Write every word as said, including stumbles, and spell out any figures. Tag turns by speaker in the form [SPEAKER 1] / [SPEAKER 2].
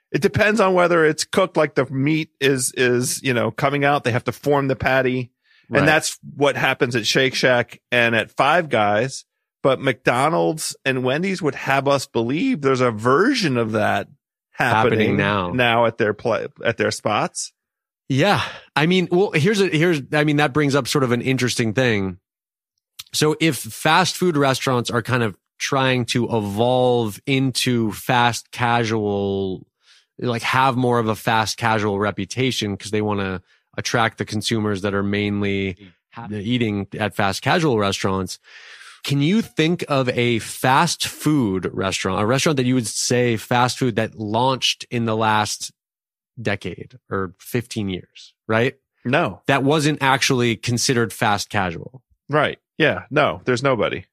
[SPEAKER 1] It depends on whether it's cooked, like the meat is, is, you know, coming out. They have to form the patty. Right. And that's what happens at Shake Shack and at Five Guys. But McDonald's and Wendy's would have us believe there's a version of that happening,
[SPEAKER 2] happening now,
[SPEAKER 1] now at their play, at their spots.
[SPEAKER 2] Yeah. I mean, well, here's a, here's, I mean, that brings up sort of an interesting thing. So if fast food restaurants are kind of trying to evolve into fast casual, like have more of a fast casual reputation because they want to attract the consumers that are mainly eating at fast casual restaurants. Can you think of a fast food restaurant, a restaurant that you would say fast food that launched in the last decade or fifteen years, right?
[SPEAKER 1] No.
[SPEAKER 2] That wasn't actually considered fast casual.
[SPEAKER 1] Right. Yeah. No, there's nobody.